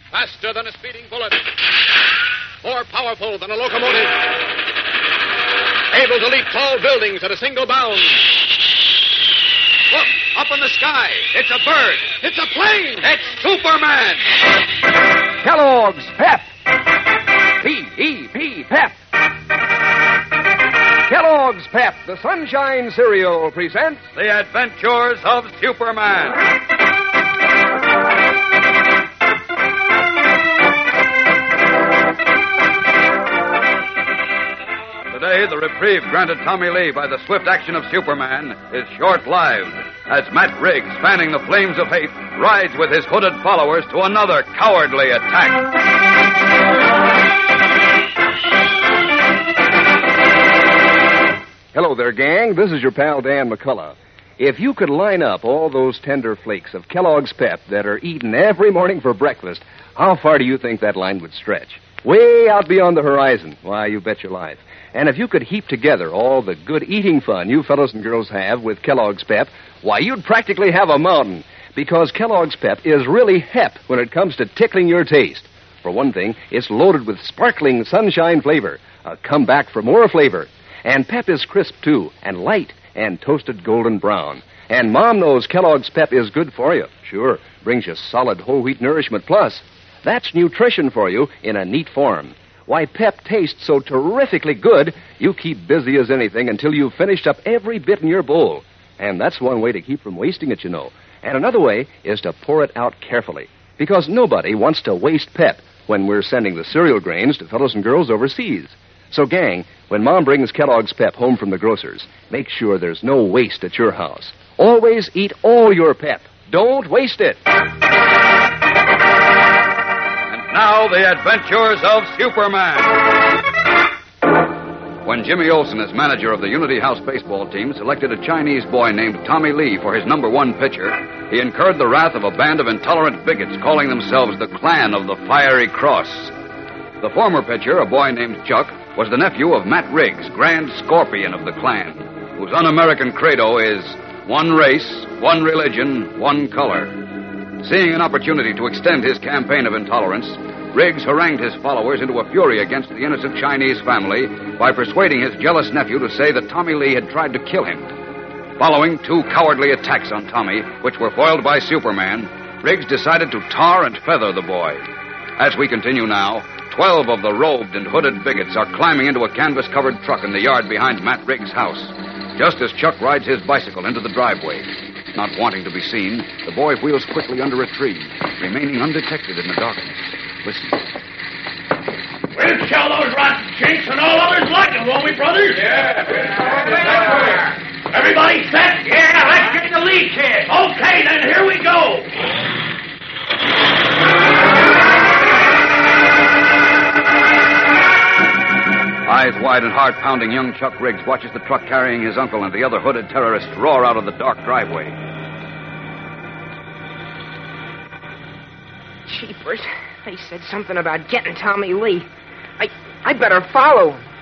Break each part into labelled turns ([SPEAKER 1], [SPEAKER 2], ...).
[SPEAKER 1] Faster than a speeding bullet. More powerful than a locomotive. Able to leap tall buildings at a single bound. Look, up in the sky. It's a bird. It's a plane. It's Superman.
[SPEAKER 2] Kellogg's Pep. P-E-P, Pep. Kellogg's Pep, the Sunshine Cereal, presents
[SPEAKER 3] The Adventures of Superman. Today, the reprieve granted Tommy Lee by the swift action of Superman is short-lived, as Matt Riggs, fanning the flames of hate, rides with his hooded followers to another cowardly attack.
[SPEAKER 2] Hello there, gang. This is your pal Dan McCullough. If you could line up all those tender flakes of Kellogg's Pep that are eaten every morning for breakfast, how far do you think that line would stretch? Way out beyond the horizon. Why, you bet your life. And if you could heap together all the good eating fun you fellows and girls have with Kellogg's Pep, why, you'd practically have a mountain. Because Kellogg's Pep is really hep when it comes to tickling your taste. For one thing, it's loaded with sparkling sunshine flavor, a comeback for more flavor. And Pep is crisp, too, and light, and toasted golden brown. And Mom knows Kellogg's Pep is good for you. Sure, brings you solid whole wheat nourishment plus. That's nutrition for you in a neat form. Why, Pep tastes so terrifically good, you keep busy as anything until you've finished up every bit in your bowl. And that's one way to keep from wasting it, you know. And another way is to pour it out carefully. Because nobody wants to waste Pep when we're sending the cereal grains to fellows and girls overseas. So, gang, when Mom brings Kellogg's Pep home from the grocer's, make sure there's no waste at your house. Always eat all your Pep. Don't waste it.
[SPEAKER 3] And now, the adventures of Superman. When Jimmy Olsen, as manager of the Unity House baseball team, selected a Chinese boy named Tommy Lee for his number one pitcher, he incurred the wrath of a band of intolerant bigots calling themselves the Clan of the Fiery Cross. The former pitcher, a boy named Chuck, was the nephew of Matt Riggs, Grand Scorpion of the Clan, whose un-American credo is one race, one religion, one color. Seeing an opportunity to extend his campaign of intolerance, Riggs harangued his followers into a fury against the innocent Chinese family by persuading his jealous nephew to say that Tommy Lee had tried to kill him. Following two cowardly attacks on Tommy, which were foiled by Superman, Riggs decided to tar and feather the boy. As we continue now, 12 of the robed and hooded bigots are climbing into a canvas-covered truck in the yard behind Matt Riggs' house, just as Chuck rides his bicycle into the driveway. Not wanting to be seen, the boy wheels quickly under a tree, remaining undetected in the darkness. Listen.
[SPEAKER 4] We'll kill those rotten chinks and all others like them, won't we, brothers?
[SPEAKER 5] Yeah.
[SPEAKER 4] Everybody set?
[SPEAKER 5] Yeah, let's get the lead kid.
[SPEAKER 4] Okay, then, here we go.
[SPEAKER 3] Eyes wide and heart-pounding, young Chuck Riggs watches the truck carrying his uncle and the other hooded terrorists roar out of the dark driveway.
[SPEAKER 6] Jeepers. They said something about getting Tommy Lee. I better follow him.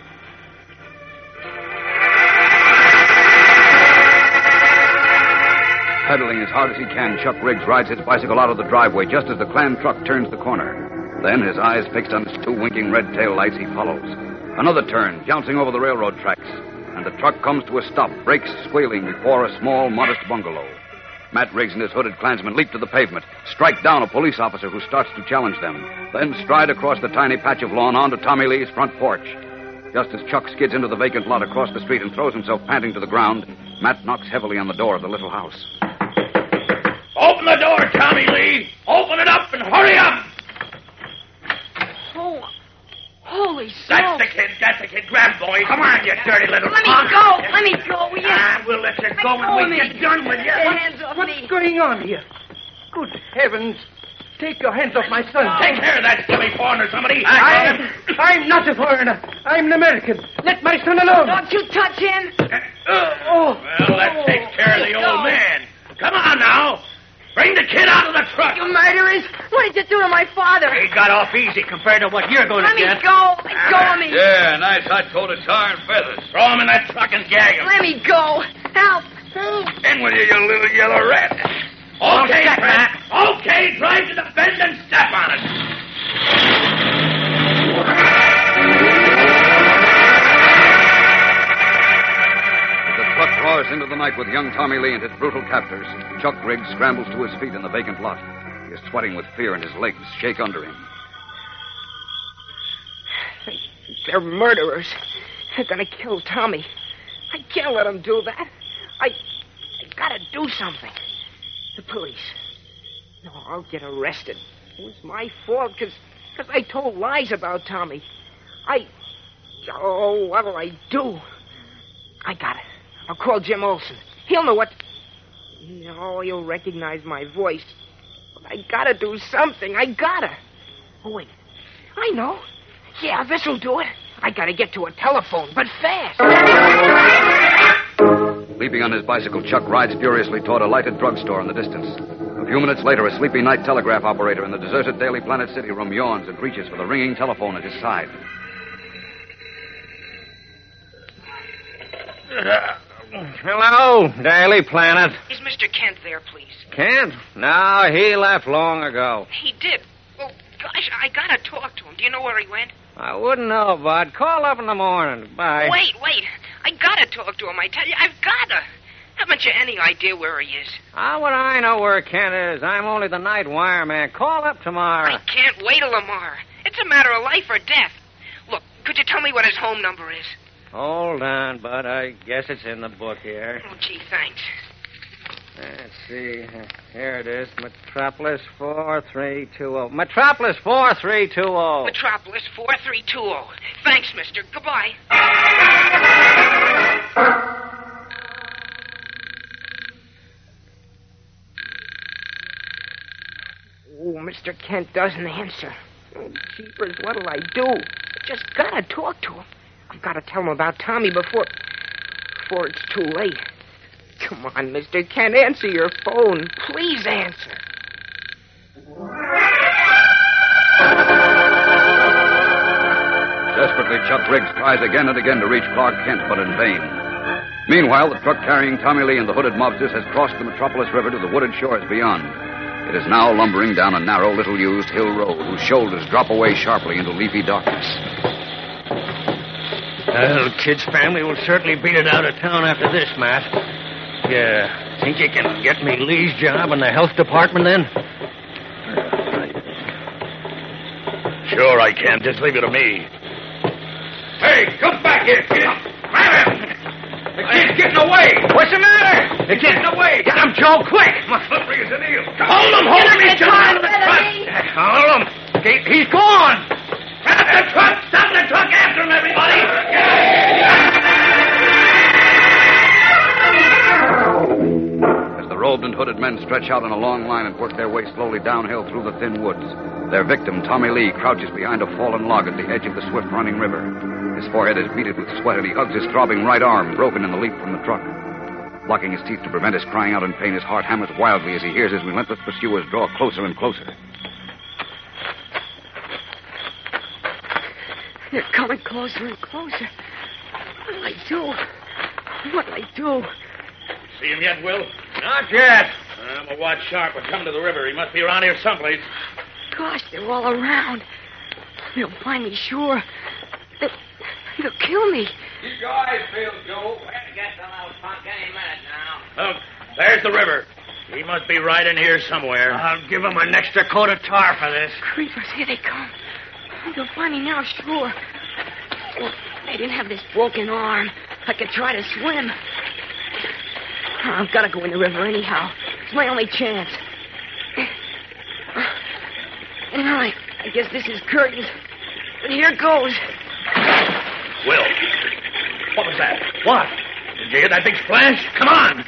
[SPEAKER 3] Pedaling as hard as he can, Chuck Riggs rides his bicycle out of the driveway just as the Klan truck turns the corner. Then, his eyes fixed on its two winking red tail lights, he follows. Another turn, jouncing over the railroad tracks, and the truck comes to a stop, brakes squealing before a small, modest bungalow. Matt Riggs and his hooded Klansmen leap to the pavement, strike down a police officer who starts to challenge them, then stride across the tiny patch of lawn onto Tommy Lee's front porch. Just as Chuck skids into the vacant lot across the street and throws himself panting to the ground, Matt knocks heavily on the door of the little house.
[SPEAKER 4] Open the door, Tommy Lee. Open it up and hurry up.
[SPEAKER 6] Oh, holy
[SPEAKER 4] That's the kid. That's the kid. Grab, boy. Come on, you dirty little
[SPEAKER 6] Let me
[SPEAKER 4] punk.
[SPEAKER 6] go. Let me go. Will you?
[SPEAKER 4] We'll let you go when we get done with you.
[SPEAKER 6] Hands off me.
[SPEAKER 5] What's going on here? Good heavens. Take your hands off my son.
[SPEAKER 4] Take care of that silly foreigner, somebody.
[SPEAKER 5] I'm not a foreigner. I'm an American. Let my son alone.
[SPEAKER 6] Don't you touch him.
[SPEAKER 4] Well, that takes care of the old man. Come on now. Bring the kid out of the truck.
[SPEAKER 6] You murderers. What did you do to my father?
[SPEAKER 5] He got off easy compared to what you're going to
[SPEAKER 6] Let me
[SPEAKER 5] get.
[SPEAKER 6] go. Let go of me.
[SPEAKER 3] Yeah, nice hot coat of tar and feathers.
[SPEAKER 4] Throw him in that truck and gag him.
[SPEAKER 6] Let me go. Help.
[SPEAKER 4] In with you, you little yellow rat. Okay, Pat. Okay, drive to the bend and step on it.
[SPEAKER 3] pass into the night with young Tommy Lee and his brutal captors, Chuck Riggs scrambles to his feet in the vacant lot. He is sweating with fear and his legs shake under him.
[SPEAKER 6] They're murderers. They're going to kill Tommy. I can't let them do that. I gotta do something. The police. No, I'll get arrested. It was my fault because I told lies about Tommy. What'll I do? I got it. I'll call Jim Olsen. He'll know what... No, he'll recognize my voice. But I gotta do something. I gotta. Oh, wait. I know. Yeah, this'll do it. I gotta get to a telephone, but fast.
[SPEAKER 3] Leaping on his bicycle, Chuck rides furiously toward a lighted drugstore in the distance. A few minutes later, a sleepy night telegraph operator in the deserted Daily Planet City room yawns and reaches for the ringing telephone at his side.
[SPEAKER 7] Hello, Daily Planet.
[SPEAKER 6] Is Mr. Kent there, please?
[SPEAKER 7] Kent? No, he left long ago.
[SPEAKER 6] He did. Well, gosh, I gotta talk to him. Do you know where he went?
[SPEAKER 7] I wouldn't know, Bud. Call up in the morning. Bye.
[SPEAKER 6] Wait. I gotta talk to him, I tell you. I've gotta. Haven't you any idea where he is?
[SPEAKER 7] How would I know where Kent is? I'm only the night wire man. Call up tomorrow.
[SPEAKER 6] I can't wait till tomorrow. It's a matter of life or death. Look, could you tell me what his home number is?
[SPEAKER 7] Hold on, Bud. I guess it's in the book here.
[SPEAKER 6] Oh, gee, thanks.
[SPEAKER 7] Let's see. Here it is. Metropolis 4320. Metropolis 4320.
[SPEAKER 6] Metropolis 4320. Thanks, mister. Goodbye. Oh, Mr. Kent doesn't answer. Oh, jeepers, what'll I do? I just gotta talk to him. I've gotta tell him about Tommy before it's too late. Come on, Mr. Kent, answer your phone. Please answer.
[SPEAKER 3] Desperately, Chuck Riggs tries again and again to reach Clark Kent, but in vain. Meanwhile, the truck carrying Tommy Lee and the hooded mobsters has crossed the Metropolis River to the wooded shores beyond. It is now lumbering down a narrow, little-used hill road whose shoulders drop away sharply into leafy darkness.
[SPEAKER 4] Well, Kid's family will certainly beat it out of town after this, Matt. Yeah, think you can get me Lee's job in the health department, then? Sure I can. Just leave it to me.
[SPEAKER 1] Hey, come back here, kid. Grab him. The kid's getting away.
[SPEAKER 4] What's the matter?
[SPEAKER 1] They're getting away.
[SPEAKER 4] Get him, Joe, quick.
[SPEAKER 1] Slippery as an eel.
[SPEAKER 4] Hold him, He's out of the truck. Hold him. He's gone.
[SPEAKER 1] Grab the truck. Stop the truck after him, everybody.
[SPEAKER 3] As the robed and hooded men stretch out in a long line and work their way slowly downhill through the thin woods, their victim, Tommy Lee, crouches behind a fallen log at the edge of the swift-running river. His forehead is beaded with sweat, and he hugs his throbbing right arm, broken in the leap from the truck. Blocking his teeth to prevent his crying out in pain, his heart hammers wildly as he hears his relentless pursuers draw closer and closer.
[SPEAKER 6] They're coming closer and closer. What'll I do?
[SPEAKER 4] See him yet, Will?
[SPEAKER 7] Not yet.
[SPEAKER 4] I'm a watch sharp. We're coming to the river. He must be around here someplace.
[SPEAKER 6] Gosh, they're all around. They'll find me, sure. They'll kill me.
[SPEAKER 1] Keep your eyes peeled, Joe. We're to get the little punk any minute now.
[SPEAKER 4] Look, there's the river. He must be right in here somewhere. I'll give him an extra coat of tar for this.
[SPEAKER 6] Creepers, here they come. They'll find me now, sure. Well, they didn't have this broken arm. I could try to swim. I've got to go in the river anyhow. It's my only chance. Well, I guess this is curtains. But here goes.
[SPEAKER 4] Will, what was that? What? Did you hear that big splash? Come on.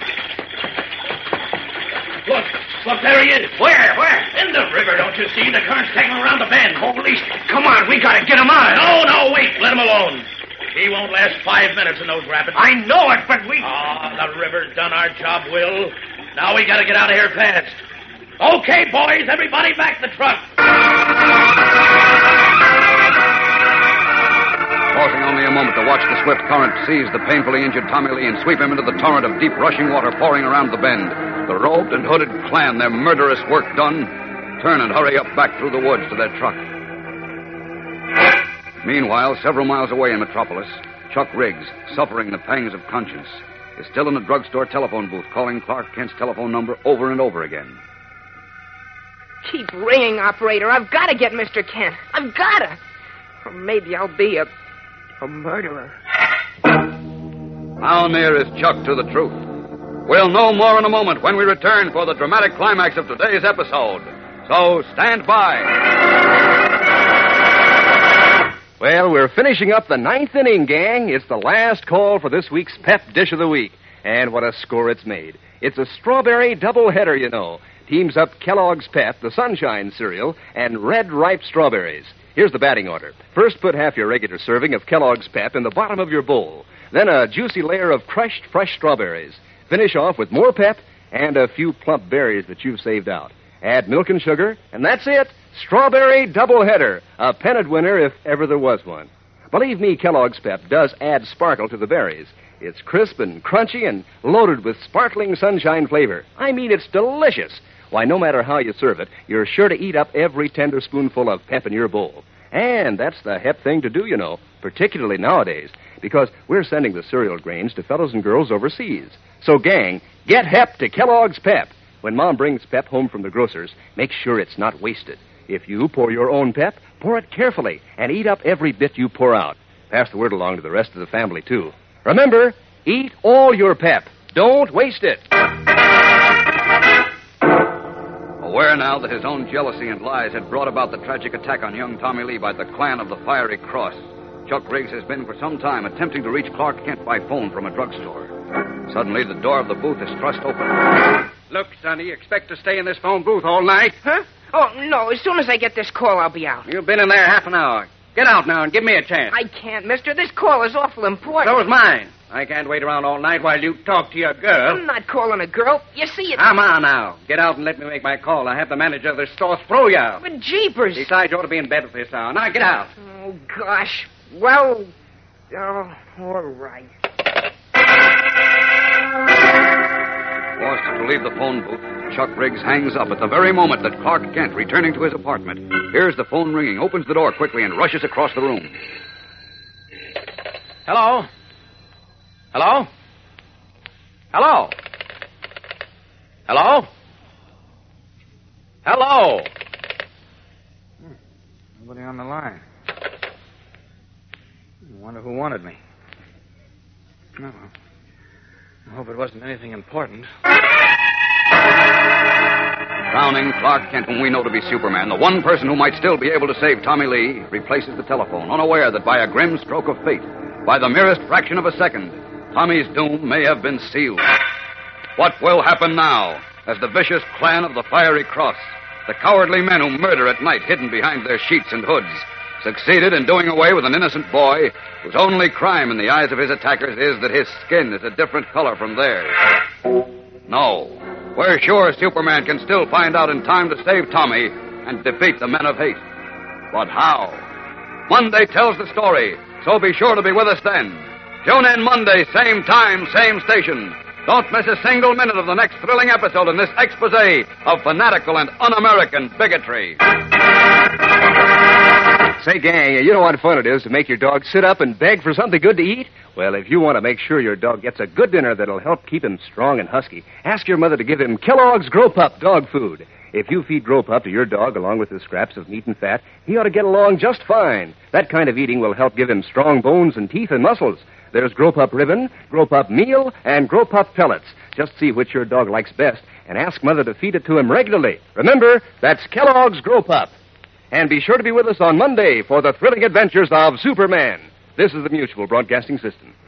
[SPEAKER 4] Look, there he is. Where? In the river, don't you see? The current's taking him around the bend. Holy... Come on, we gotta get him out. No, wait. Let him alone. He won't last 5 minutes in those rapids. I know it, but we... the river's done our job, Will. Now we gotta get out of here fast. Okay, boys, everybody back the truck.
[SPEAKER 3] Pausing only a moment to watch the swift current seize the painfully injured Tommy Lee and sweep him into the torrent of deep rushing water pouring around the bend, the robed and hooded clan, their murderous work done, turn and hurry up back through the woods to their truck. Meanwhile, several miles away in Metropolis, Chuck Riggs, suffering the pangs of conscience, is still in the drugstore telephone booth, calling Clark Kent's telephone number over and over again.
[SPEAKER 6] Keep ringing, operator. I've got to get Mr. Kent. I've got to. Or maybe I'll be a murderer.
[SPEAKER 3] How near is Chuck to the truth? We'll know more in a moment when we return for the dramatic climax of today's episode. So stand by.
[SPEAKER 2] Well, we're finishing up the 9th inning, gang. It's the last call for this week's Pep Dish of the Week. And what a score it's made. It's a strawberry doubleheader, you know. Teams up Kellogg's Pep, the Sunshine cereal, and red ripe strawberries. Here's the batting order. First, put half your regular serving of Kellogg's Pep in the bottom of your bowl. Then a juicy layer of crushed fresh strawberries. Finish off with more Pep and a few plump berries that you've saved out. Add milk and sugar, and that's it. Strawberry doubleheader. A pennant winner if ever there was one. Believe me, Kellogg's Pep does add sparkle to the berries. It's crisp and crunchy and loaded with sparkling sunshine flavor. I mean, it's delicious. Why, no matter how you serve it, you're sure to eat up every tender spoonful of Pep in your bowl. And that's the hep thing to do, you know, particularly nowadays, because we're sending the cereal grains to fellows and girls overseas. So, gang, get hep to Kellogg's Pep. When Mom brings Pep home from the grocer's, make sure it's not wasted. If you pour your own Pep, pour it carefully and eat up every bit you pour out. Pass the word along to the rest of the family, too. Remember, eat all your Pep. Don't waste it.
[SPEAKER 3] Aware now that his own jealousy and lies had brought about the tragic attack on young Tommy Lee by the clan of the Fiery Cross, Chuck Riggs has been for some time attempting to reach Clark Kent by phone from a drugstore. Suddenly, the door of the booth is thrust open.
[SPEAKER 7] Look, Sonny, you expect to stay in this phone booth all night?
[SPEAKER 6] Huh? Oh, no. As soon as I get this call, I'll be out.
[SPEAKER 7] You've been in there half an hour. Get out now and give me a chance.
[SPEAKER 6] I can't, mister. This call is awful important.
[SPEAKER 7] So is mine. I can't wait around all night while you talk to your girl.
[SPEAKER 6] I'm not calling a girl. You see, it's...
[SPEAKER 7] Come on now. Get out and let me make my call. I have the manager of the store throw you out.
[SPEAKER 6] But jeepers.
[SPEAKER 7] Besides, you ought to be in bed at this hour. Now, get out.
[SPEAKER 6] Oh, gosh. Well, all right.
[SPEAKER 3] Forced to leave the phone booth, Chuck Riggs hangs up at the very moment that Clark Kent, returning to his apartment, hears the phone ringing, opens the door quickly, and rushes across the room.
[SPEAKER 7] Hello? Hello? Hello? Hello? Hello? Nobody on the line. I wonder who wanted me. No. I hope it wasn't anything important.
[SPEAKER 3] Frowning, Clark Kent, whom we know to be Superman, the one person who might still be able to save Tommy Lee, replaces the telephone, unaware that by a grim stroke of fate, by the merest fraction of a second, Tommy's doom may have been sealed. What will happen now as the vicious clan of the Fiery Cross, the cowardly men who murder at night hidden behind their sheets and hoods, succeeded in doing away with an innocent boy whose only crime in the eyes of his attackers is that his skin is a different color from theirs? No. We're sure Superman can still find out in time to save Tommy and defeat the men of hate. But how? Monday tells the story, so be sure to be with us then. Tune in Monday, same time, same station. Don't miss a single minute of the next thrilling episode in this expose of fanatical and un-American bigotry.
[SPEAKER 2] Say, gang, you know what fun it is to make your dog sit up and beg for something good to eat? Well, if you want to make sure your dog gets a good dinner that'll help keep him strong and husky, ask your mother to give him Kellogg's Grow Pup dog food. If you feed Grow Pup to your dog along with the scraps of meat and fat, he ought to get along just fine. That kind of eating will help give him strong bones and teeth and muscles. There's Grow Pup Ribbon, Grow Pup Meal, and Grow Pup Pellets. Just see which your dog likes best and ask Mother to feed it to him regularly. Remember, that's Kellogg's Grow Pup. And be sure to be with us on Monday for the thrilling adventures of Superman. This is the Mutual Broadcasting System.